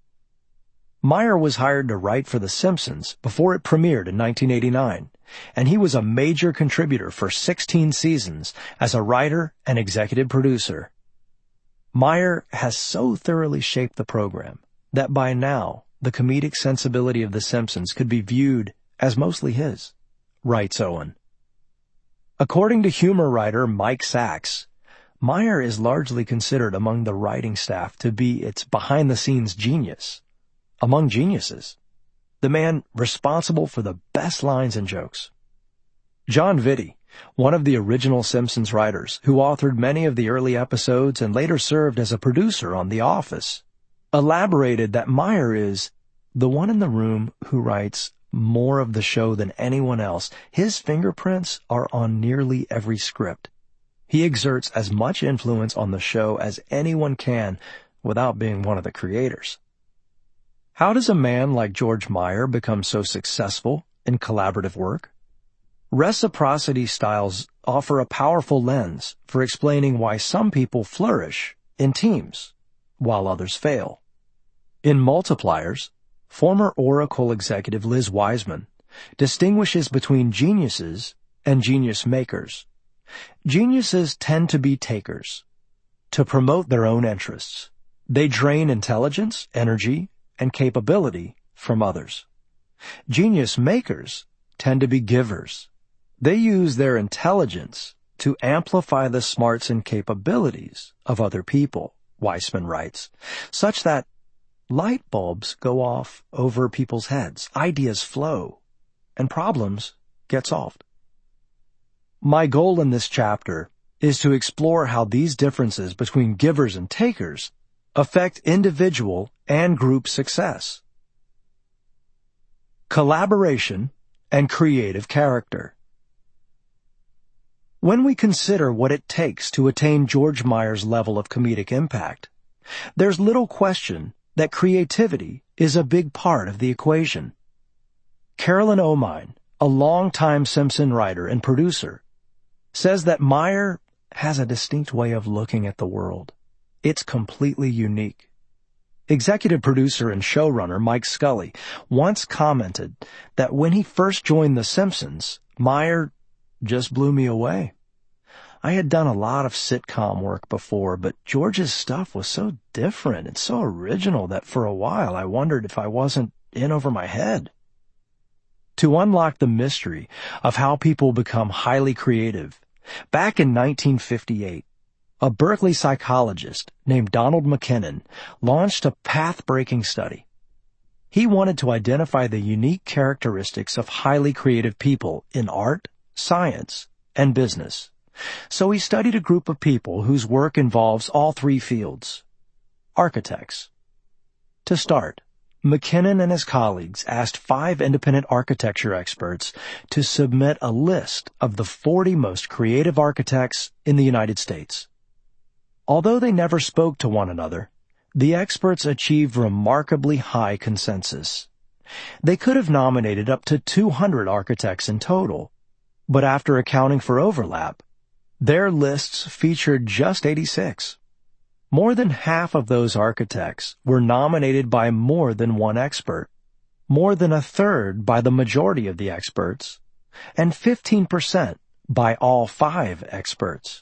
Speaker 1: Meyer was hired to write for The Simpsons before it premiered in 1989, and he was a major contributor for 16 seasons as a writer and executive producer. Meyer has so thoroughly shaped the program that by now the comedic sensibility of The Simpsons could be viewed as mostly his, writes Owen. According to humor writer Mike Sachs, Meyer is largely considered among the writing staff to be its behind-the-scenes genius. Among geniuses, the man responsible for the best lines and jokes. John Vitti, one of the original Simpsons writers who authored many of the early episodes and later served as a producer on The Office, elaborated that Meyer is the one in the room who writes more of the show than anyone else. His fingerprints are on nearly every script. He exerts as much influence on the show as anyone can without being one of the creators. How does a man like George Meyer become so successful in collaborative work? Reciprocity styles offer a powerful lens for explaining why some people flourish in teams while others fail. In Multipliers, former Oracle executive Liz Wiseman, distinguishes between geniuses and genius makers. Geniuses tend to be takers, to promote their own interests. They drain intelligence, energy, and capability from others. Genius makers tend to be givers. They use their intelligence to amplify the smarts and capabilities of other people, Weissman writes, such that light bulbs go off over people's heads, ideas flow, and problems get solved. My goal in this chapter is to explore how these differences between givers and takers affect individual and group success. Collaboration and creative character. When we consider what it takes to attain George Meyer's level of comedic impact, there's little question that creativity is a big part of the equation. Carolyn Omine, a longtime Simpson writer and producer, says that Meyer has a distinct way of looking at the world. It's completely unique. Executive producer and showrunner Mike Scully once commented that when he first joined The Simpsons, Meyer just blew me away. I had done a lot of sitcom work before, but George's stuff was so different and so original that for a while I wondered if I wasn't in over my head. To unlock the mystery of how people become highly creative, back in 1958, a Berkeley psychologist named Donald McKinnon launched a path-breaking study. He wanted to identify the unique characteristics of highly creative people in art, science, and business. So he studied a group of people whose work involves all three fields. Architects. To start, McKinnon and his colleagues asked 5 independent architecture experts to submit a list of the 40 most creative architects in the United States. Although they never spoke to one another, the experts achieved remarkably high consensus. They could have nominated up to 200 architects in total, but after accounting for overlap, their lists featured just 86. More than half of those architects were nominated by more than one expert, more than a third by the majority of the experts, and 15% by all 5 experts.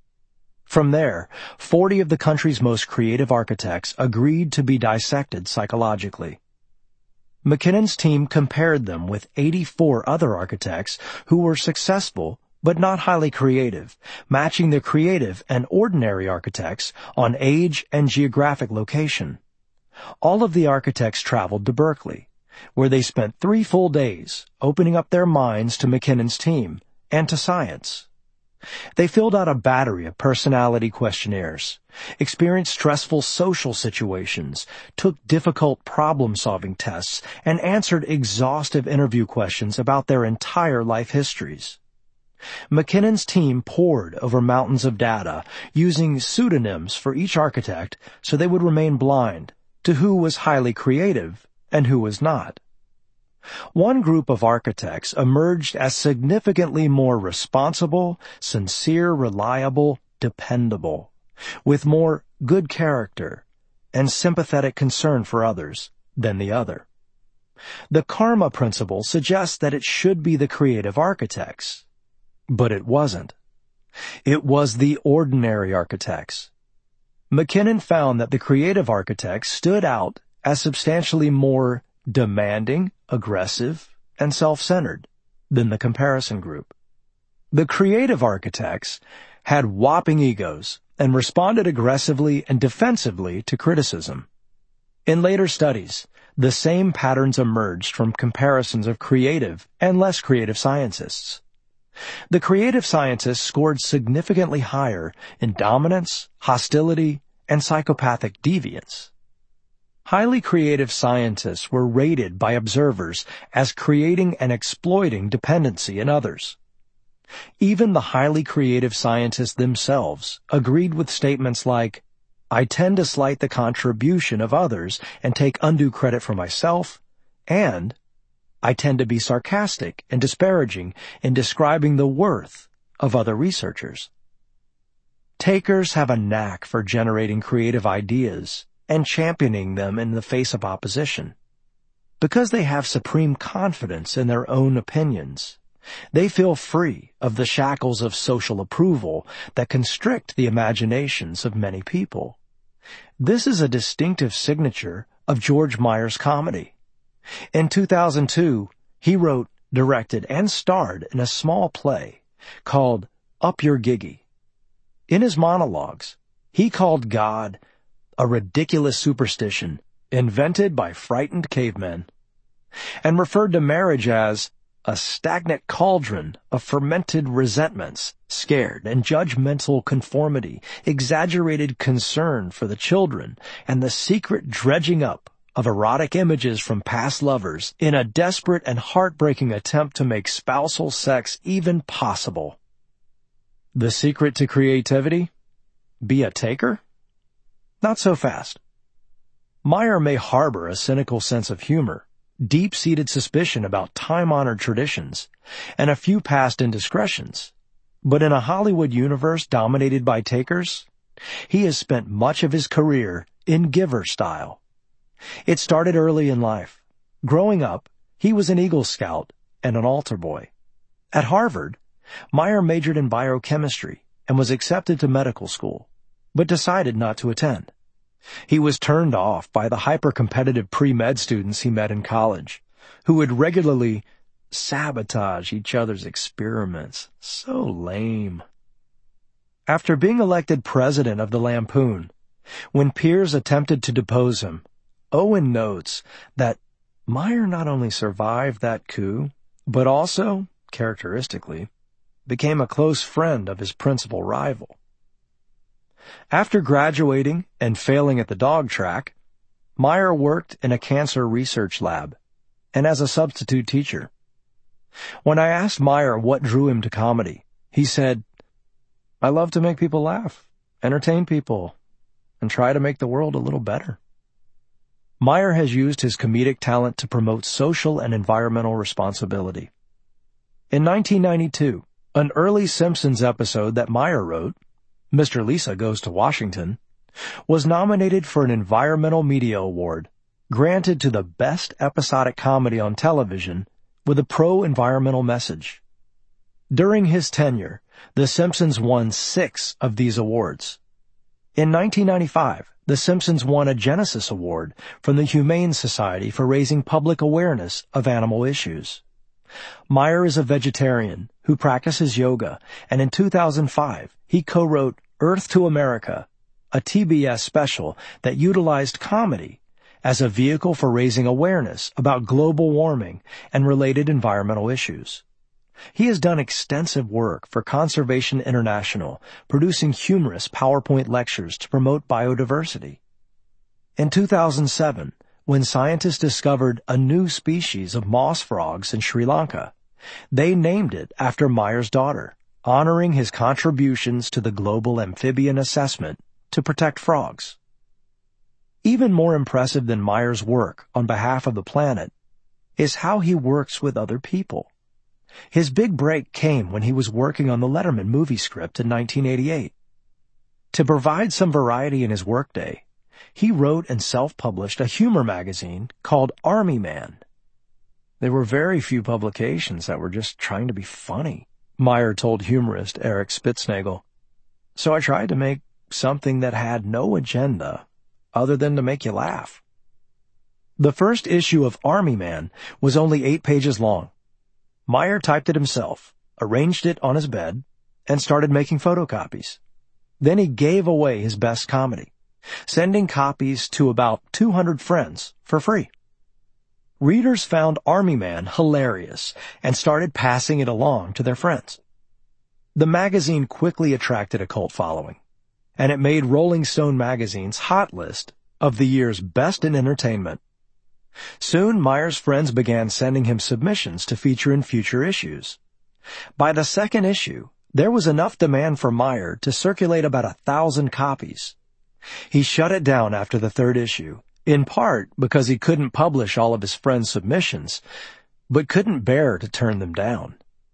Speaker 1: From there, 40 of the country's most creative architects agreed to be dissected psychologically. McKinnon's team compared them with 84 other architects who were successful but not highly creative, matching the creative and ordinary architects on age and geographic location. All of the architects traveled to Berkeley, where they spent 3 full days opening up their minds to McKinnon's team and to science. They filled out a battery of personality questionnaires, experienced stressful social situations, took difficult problem-solving tests, and answered exhaustive interview questions about their entire life histories. McKinnon's team pored over mountains of data, using pseudonyms for each architect so they would remain blind to who was highly creative and who was not. One group of architects emerged as significantly more responsible, sincere, reliable, dependable, with more good character and sympathetic concern for others than the other. The karma principle suggests that it should be the creative architects. But it wasn't. It was the ordinary architects. McKinnon found that the creative architects stood out as substantially more demanding, aggressive, and self-centered than the comparison group. The creative architects had whopping egos and responded aggressively and defensively to criticism. In later studies, the same patterns emerged from comparisons of creative and less creative scientists. The creative scientists scored significantly higher in dominance, hostility, and psychopathic deviance. Highly creative scientists were rated by observers as creating and exploiting dependency in others. Even the highly creative scientists themselves agreed with statements like, "I tend to slight the contribution of others and take undue credit for myself," and "I tend to be sarcastic and disparaging in describing the worth of other researchers." Takers have a knack for generating creative ideas and championing them in the face of opposition. Because they have supreme confidence in their own opinions, they feel free of the shackles of social approval that constrict the imaginations of many people. This is a distinctive signature of George Meyer's comedy. In 2002, he wrote, directed, and starred in a small play called Up Your Giggy. In his monologues, he called God a ridiculous superstition invented by frightened cavemen, and referred to marriage as a stagnant cauldron of fermented resentments, scared and judgmental conformity, exaggerated concern for the children, and the secret dredging up of erotic images from past lovers in a desperate and heartbreaking attempt to make spousal sex even possible. The secret to creativity? Be a taker? Not so fast. Meyer may harbor a cynical sense of humor, deep-seated suspicion about time-honored traditions, and a few past indiscretions. But in a Hollywood universe dominated by takers, he has spent much of his career in giver style. It started early in life. Growing up, he was an Eagle Scout and an altar boy. At Harvard, Meyer majored in biochemistry and was accepted to medical school, but decided not to attend. He was turned off by the hyper-competitive pre-med students he met in college, who would regularly sabotage each other's experiments. So lame. After being elected president of the Lampoon, when peers attempted to depose him, Owen notes that Meyer not only survived that coup, but also, characteristically, became a close friend of his principal rival. After graduating and failing at the dog track, Meyer worked in a cancer research lab and as a substitute teacher. When I asked Meyer what drew him to comedy, he said, "I love to make people laugh, entertain people, and try to make the world a little better." Meyer has used his comedic talent to promote social and environmental responsibility. In 1992, an early Simpsons episode that Meyer wrote, Mr. Lisa Goes to Washington, was nominated for an Environmental Media Award, granted to the best episodic comedy on television with a pro-environmental message. During his tenure, The Simpsons won 6 of these awards. In 1995, The Simpsons won a Genesis Award from the Humane Society for raising public awareness of animal issues. Meyer is a vegetarian who practices yoga, and in 2005, he co-wrote Earth to America, a TBS special that utilized comedy as a vehicle for raising awareness about global warming and related environmental issues. He has done extensive work for Conservation International, producing humorous PowerPoint lectures to promote biodiversity. In 2007, when scientists discovered a new species of moss frogs in Sri Lanka, they named it after Meyer's daughter, honoring his contributions to the global amphibian assessment to protect frogs. Even more impressive than Meyer's work on behalf of the planet is how he works with other people. His big break came when he was working on the Letterman movie script in 1988. To provide some variety in his workday, he wrote and self-published a humor magazine called Army Man. There were very few publications that were just trying to be funny, Meyer told humorist Eric Spitznagel. So I tried to make something that had no agenda other than to make you laugh. The first issue of Army Man was only 8 pages long. Meyer typed it himself, arranged it on his bed, and started making photocopies. Then he gave away his best comedy, sending copies to about 200 friends for free. Readers found Army Man hilarious and started passing it along to their friends. The magazine quickly attracted a cult following, and it made Rolling Stone magazine's hot list of the year's best in entertainment. Soon, Meyer's friends began sending him submissions to feature in future issues. By the second issue, there was enough demand for Meyer to circulate about 1,000 copies. He shut it down after the third issue, in part because he couldn't publish all of his friends' submissions, but couldn't bear to turn them down.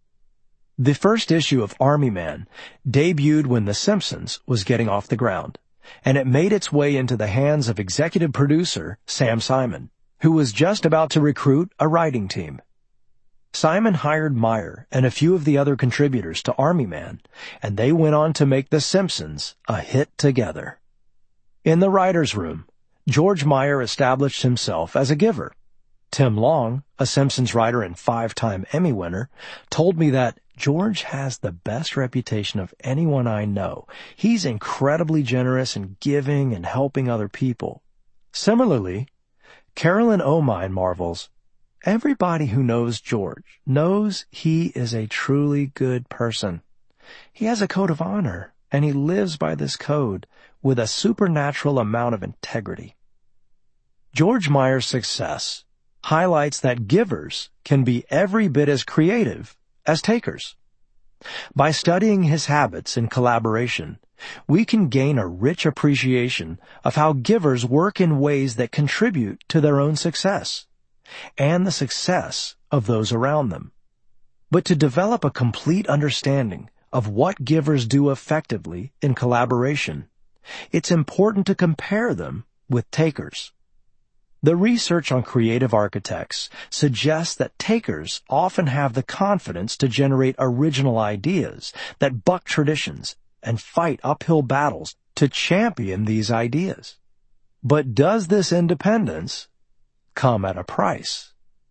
Speaker 1: The first issue of Army Man debuted when The Simpsons was getting off the ground, and it made its way into the hands of executive producer Sam Simon, who was just about to recruit a writing team. Simon hired Meyer and a few of the other contributors to Army Man, and they went on to make The Simpsons a hit together. In the writer's room, George Meyer established himself as a giver. Tim Long, a Simpsons writer and 5-time Emmy winner, told me that George has the best reputation of anyone I know. He's incredibly generous in giving and helping other people. Similarly, Carolyn Omine marvels, everybody who knows George knows he is a truly good person. He has a code of honor, and he lives by this code with a supernatural amount of integrity. George Meyer's success highlights that givers can be every bit as creative as takers. By studying his habits in collaboration, we can gain a rich appreciation of how givers work in ways that contribute to their own success and the success of those around them. But to develop a complete understanding of what givers do effectively in collaboration, it's important to compare them with takers. The research on creative architects suggests that takers often have the confidence to generate original ideas that buck traditions and fight uphill battles to champion these ideas. But does this independence come at a price?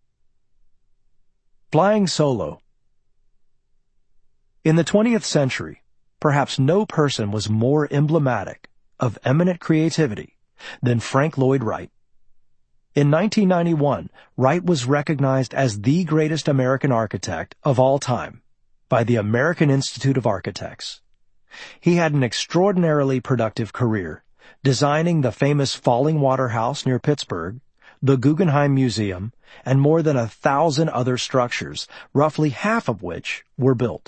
Speaker 1: Flying solo. In the 20th century, perhaps no person was more emblematic of eminent creativity than Frank Lloyd Wright. In 1991, Wright was recognized as the greatest American architect of all time by the American Institute of Architects. He had an extraordinarily productive career, designing the famous Fallingwater House near Pittsburgh, the Guggenheim Museum, and more than 1,000 other structures, roughly half of which were built.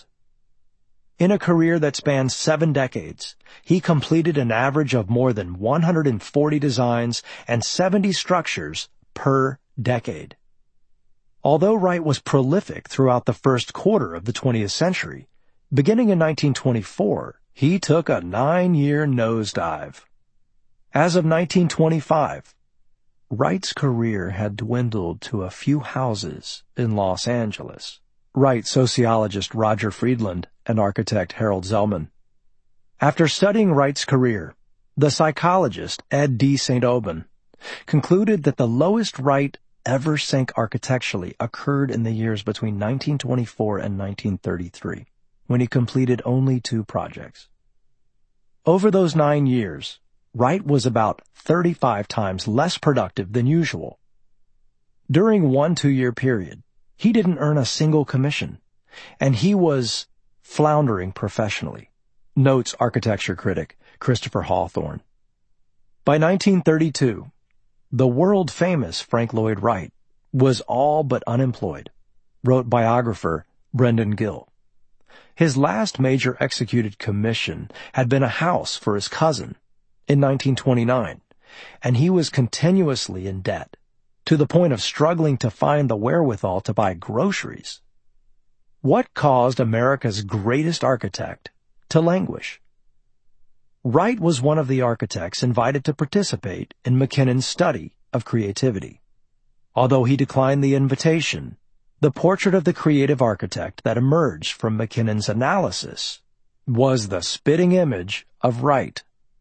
Speaker 1: In a career that spanned 7 decades, he completed an average of more than 140 designs and 70 structures per decade. Although Wright was prolific throughout the first quarter of the 20th century, beginning in 1924, he took a 9-year nosedive. As of 1925, Wright's career had dwindled to a few houses in Los Angeles, write sociologist Roger Friedland and architect Harold Zellman. After studying Wright's career, the psychologist Ed D. St. Aubin concluded that the lowest Wright ever sank architecturally occurred in the years between 1924 and 1933, when he completed only 2 projects. Over those 9 years, Wright was about 35 times less productive than usual. During one 2-year period, he didn't earn a single commission, and he was floundering professionally, notes architecture critic Christopher Hawthorne. By 1932, the world-famous Frank Lloyd Wright was all but unemployed, wrote biographer Brendan Gill. His last major executed commission had been a house for his cousin in 1929, and he was continuously in debt, to the point of struggling to find the wherewithal to buy groceries. What caused America's greatest architect to languish? Wright was one of the architects invited to participate in Mackinnon's study of creativity. Although he declined the invitation, the portrait of the creative architect that emerged from Mackinnon's analysis was the spitting image of Wright.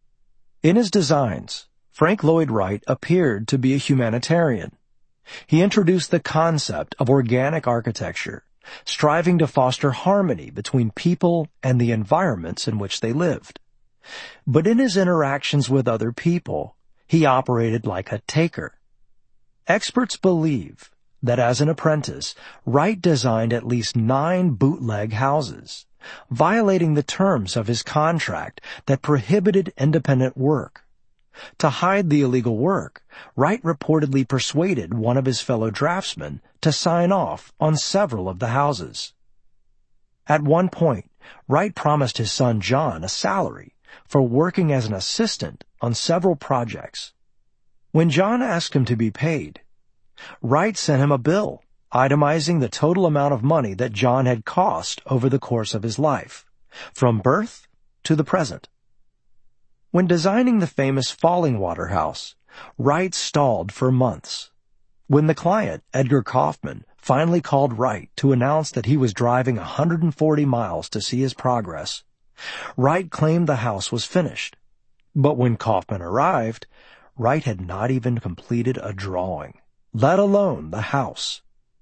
Speaker 1: In his designs, Frank Lloyd Wright appeared to be a humanitarian. He introduced the concept of organic architecture, striving to foster harmony between people and the environments in which they lived. But in his interactions with other people, he operated like a taker. Experts believe that as an apprentice, Wright designed at least 9 bootleg houses, violating the terms of his contract that prohibited independent work. To hide the illegal work, Wright reportedly persuaded one of his fellow draftsmen to sign off on several of the houses. At one point, Wright promised his son John a salary for working as an assistant on several projects. When John asked him to be paid, Wright sent him a bill itemizing the total amount of money that John had cost over the course of his life, from birth to the present. When designing the famous Fallingwater House, Wright stalled for months. When the client, Edgar Kaufman, finally called Wright to announce that he was driving 140 miles to see his progress, Wright claimed the house was finished. But when Kaufman arrived, Wright had not even completed a drawing, let alone the house.